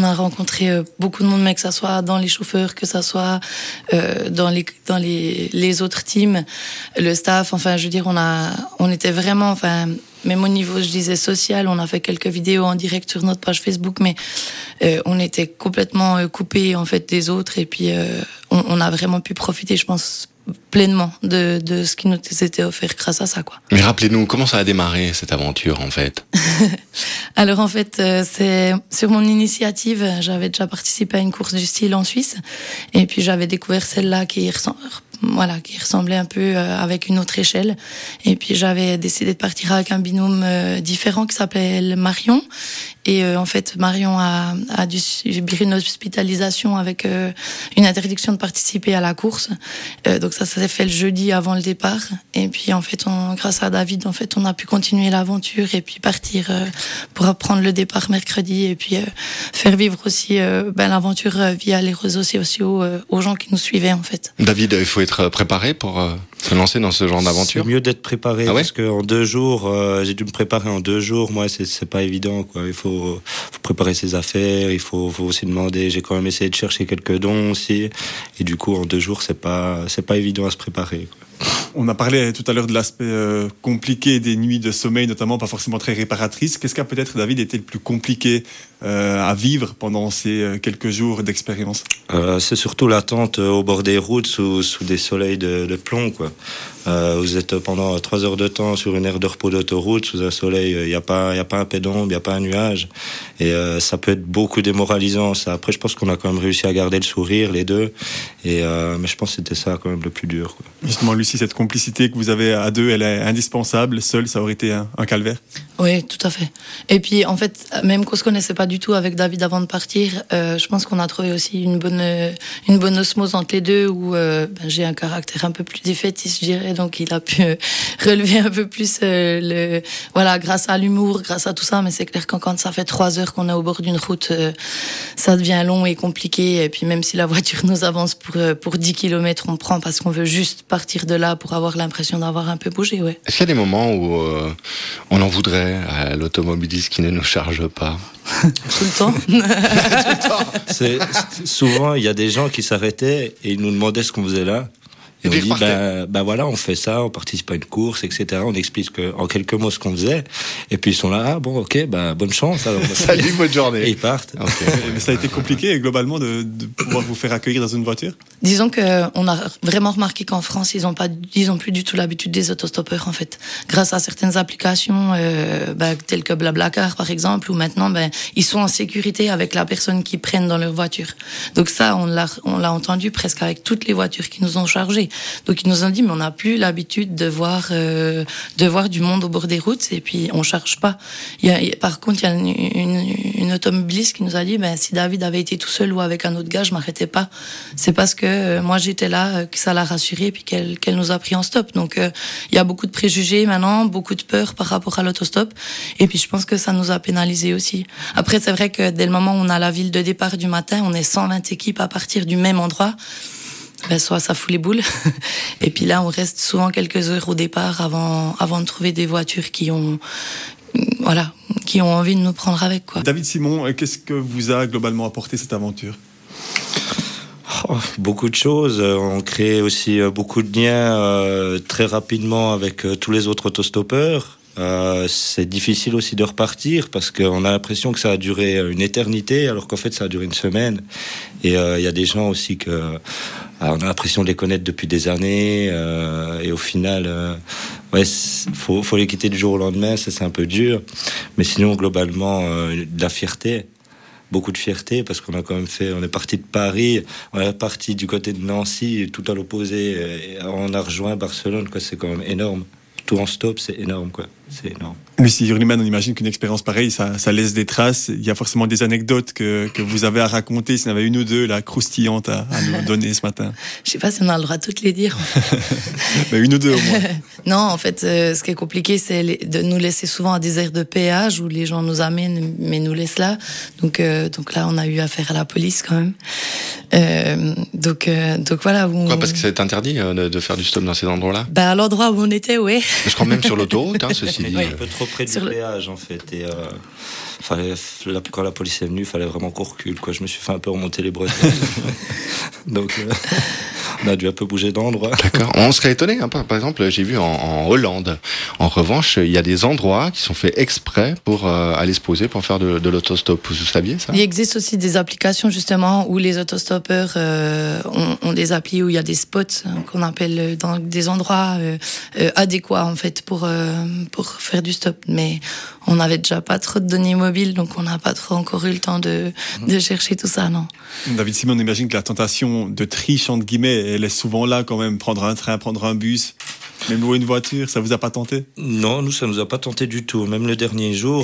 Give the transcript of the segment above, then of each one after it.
on a rencontré beaucoup de monde, mais que ça soit dans les chauffeurs, que ça soit dans les autres teams, le staff. Enfin, je veux dire, on était vraiment, enfin, même au niveau, je disais social, on a fait quelques vidéos en direct sur notre page Facebook, mais on était complètement coupés en fait des autres, et puis on a vraiment pu profiter, je pense, pleinement de ce qui nous était offert grâce à ça, quoi. Mais rappelez-nous, comment ça a démarré cette aventure en fait? Alors en fait, c'est sur mon initiative, j'avais déjà participé à une course du style en Suisse, et puis j'avais découvert celle-là qui ressemblait un peu avec une autre échelle, et puis j'avais décidé de partir avec un binôme différent qui s'appelle Marion, et en fait Marion a dû subir une hospitalisation avec une interdiction de participer à la course, donc ça s'est fait le jeudi avant le départ, et puis en fait grâce à David, en fait on a pu continuer l'aventure et puis partir pour prendre le départ mercredi, et puis faire vivre aussi l'aventure via les réseaux sociaux aux gens qui nous suivaient en fait. David, il faut être préparé pour se lancer dans ce genre d'aventure? C'est mieux d'être préparé, ah ouais, parce qu'en 2 jours, j'ai dû me préparer en 2 jours. Moi, c'est pas évident, quoi. Il faut préparer ses affaires, il faut aussi demander. J'ai quand même essayé de chercher quelques dons aussi, et du coup, en 2 jours, c'est pas évident à se préparer, quoi. On a parlé tout à l'heure de l'aspect compliqué des nuits de sommeil, notamment pas forcément très réparatrices. Qu'est-ce qui a peut-être, David, été le plus compliqué à vivre pendant ces quelques jours d'expérience? C'est surtout l'attente au bord des routes sous des soleils de plomb, quoi. Vous êtes pendant 3 heures de temps sur une aire de repos d'autoroute sous un soleil, il y a pas un pet d'ombre, il y a pas un nuage, et ça peut être beaucoup démoralisant. Ça, après, je pense qu'on a quand même réussi à garder le sourire les deux, et mais je pense que c'était ça quand même le plus dur, quoi. Justement, Lucie, cette complicité que vous avez à deux, elle est indispensable. Seul, ça aurait été un calvaire. Oui, tout à fait. Et puis, en fait, même qu'on se connaissait pas du tout avec David avant de partir, je pense qu'on a trouvé aussi une bonne osmose entre les deux, où j'ai un caractère un peu plus défaitiste, je dirais, donc il a pu relever un peu plus grâce à l'humour, grâce à tout ça. Mais c'est clair que quand ça fait 3 heures qu'on est au bord d'une route, ça devient long et compliqué. Et puis même si la voiture nous avance pour 10 km, on prend parce qu'on veut juste partir de là pour avoir l'impression d'avoir un peu bougé, ouais. Est-ce qu'il y a des moments où on en voudrait à l'automobiliste qui ne nous charge pas? Tout le temps. Tout le temps. Souvent, il y a des gens qui s'arrêtaient et ils nous demandaient ce qu'on faisait là. Et on dit, voilà, on fait ça, on participe à une course, etc. On explique en quelques mots ce qu'on faisait. Et puis ils sont là, ok, bonne chance. Alors, salut, bonne journée. Et ils partent. Okay. Mais ça a été compliqué, globalement, de pouvoir vous faire accueillir dans une voiture? Disons que on a vraiment remarqué qu'en France, ils ont plus du tout l'habitude des autostoppeurs, en fait. Grâce à certaines applications, telles que Blablacar, par exemple, où maintenant, ils sont en sécurité avec la personne qu'ils prennent dans leur voiture. Donc ça, on l'a entendu presque avec toutes les voitures qui nous ont chargés. Donc ils nous ont dit, mais on n'a plus l'habitude de voir du monde au bord des routes, et puis on charge pas. Par contre, il y a une automobiliste qui nous a dit, si David avait été tout seul ou avec un autre gars, je m'arrêtais pas. C'est parce que moi j'étais là que ça l'a rassurée, et puis qu'elle nous a pris en stop. Donc il y a beaucoup de préjugés maintenant, beaucoup de peur par rapport à l'autostop, et puis je pense que ça nous a pénalisé aussi. Après, c'est vrai que dès le moment où on a la ville de départ du matin, on est 120 équipes à partir du même endroit. Soit ça fout les boules, et puis là on reste souvent quelques heures au départ avant de trouver des voitures qui ont envie de nous prendre avec, quoi. David Simon, qu'est-ce que vous a globalement apporté cette aventure? Beaucoup de choses. On crée aussi beaucoup de liens très rapidement avec tous les autres autostoppeurs. C'est difficile aussi de repartir parce qu'on a l'impression que ça a duré une éternité, alors qu'en fait ça a duré une semaine. Et il y a des gens aussi on a l'impression de les connaître depuis des années, et au final faut les quitter du jour au lendemain. Ça, c'est un peu dur, mais sinon globalement de la fierté, beaucoup de fierté, parce qu'on a quand même on est parti de Paris, on est parti du côté de Nancy, tout à l'opposé, et on a rejoint Barcelone, quoi. C'est quand même énorme. Tout en stop, c'est énorme, quoi. C'est énorme. Lucie Hurlimann, on imagine qu'une expérience pareille, ça laisse des traces. Il y a forcément des anecdotes que vous avez à raconter. S'il y en avait une ou deux, là, croustillantes à nous donner ce matin. Je sais pas si on a le droit de toutes les dire. Mais une ou deux, au moins. Non, en fait, ce qui est compliqué, c'est de nous laisser souvent à des aires de péage où les gens nous amènent, mais nous laissent là. Donc là, on a eu affaire à la police, quand même. Donc voilà. Quoi, parce que c'est interdit de faire du stop dans ces endroits-là? À l'endroit où on était, oui. Je crois même sur l'autoroute, ceci dit. Un peu trop près du péage, en fait. Et quand la police est venue, il fallait vraiment qu'on recule, quoi. Je me suis fait un peu remonter les bretelles. Donc, on a dû un peu bouger d'endroit. D'accord. On serait étonné, hein, par exemple, j'ai vu en Hollande. En revanche, il y a des endroits qui sont faits exprès pour aller se poser pour faire de l'autostop. Vous saviez ça? Il existe aussi des applications justement où les autostoppeurs ont des applis où il y a des spots qu'on appelle dans des endroits adéquats en fait pour faire du stop. Mais on n'avait déjà pas trop de données mobiles, donc on n'a pas trop encore eu le temps de chercher tout ça, non. David Simon, on imagine que la tentation de triche, entre guillemets, elle est souvent là quand même. Prendre un train, prendre un bus, même louer une voiture, ça vous a pas tenté? Non, nous, ça nous a pas tenté du tout. Même le dernier jour,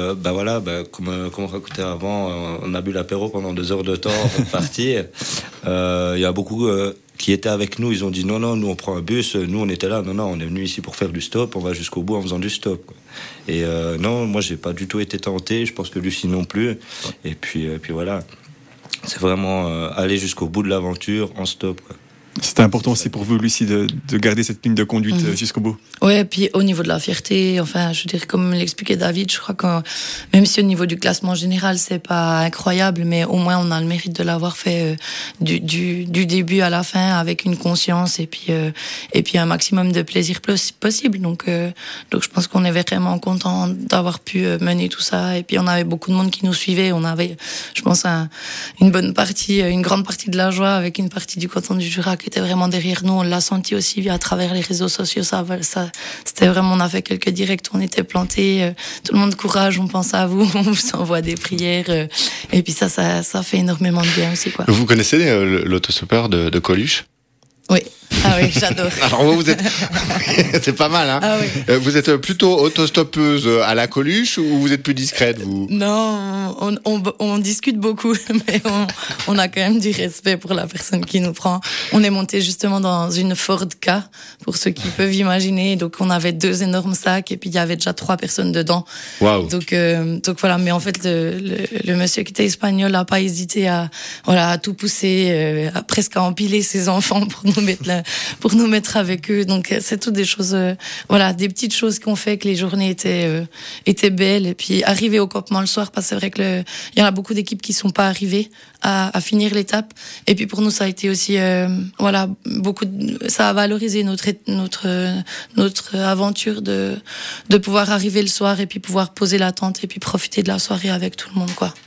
comme on racontait avant, on a bu l'apéro pendant 2 heures de temps avant de partir. Il y a beaucoup qui étaient avec nous. Ils ont dit non, nous on prend un bus. Nous on était là, non, on est venu ici pour faire du stop. On va jusqu'au bout en faisant du stop, quoi. Et non, moi j'ai pas du tout été tenté. Je pense que Lucie non plus. Et puis voilà. C'est vraiment aller jusqu'au bout de l'aventure en stop, quoi. C'était important aussi pour vous, Lucie, de garder cette ligne de conduite jusqu'au bout. Ouais, et puis au niveau de la fierté, enfin, je veux dire, comme l'expliquait David, je crois que même si au niveau du classement général, c'est pas incroyable, mais au moins on a le mérite de l'avoir fait du début à la fin avec une conscience et puis un maximum de plaisir possible. Donc je pense qu'on est vraiment content d'avoir pu mener tout ça. Et puis on avait beaucoup de monde qui nous suivait. On avait, je pense, une grande partie de la joie avec une partie du canton du Jura qui était vraiment derrière nous. On l'a senti aussi à travers les réseaux sociaux. Ça, c'était vraiment, on a fait quelques directs où on était plantés. Tout le monde courage, on pense à vous, on vous envoie des prières. Et puis ça fait énormément de bien aussi, quoi. Vous connaissez l'autostoppeur de Coluche? Oui. Ah oui, j'adore. Alors vous êtes, c'est pas mal, hein. Ah oui. Vous êtes plutôt autostoppeuse à la Coluche ou vous êtes plus discrète, vous? Non, on discute beaucoup, mais on a quand même du respect pour la personne qui nous prend. On est monté justement dans une Ford K, pour ceux qui peuvent imaginer. Donc on avait 2 énormes sacs et puis il y avait déjà 3 personnes dedans. Waouh. Donc voilà. Mais en fait, le monsieur qui était espagnol a pas hésité à tout pousser, presque à empiler ses enfants pour nous mettre avec eux. Donc c'est toutes des choses, des petites choses qu'on fait que les journées étaient belles. Et puis arriver au campement le soir, parce que c'est vrai que il y en a beaucoup d'équipes qui sont pas arrivées à finir l'étape. Et puis pour nous, ça a été aussi, ça a valorisé notre aventure de pouvoir arriver le soir et puis pouvoir poser la tente et puis profiter de la soirée avec tout le monde, quoi.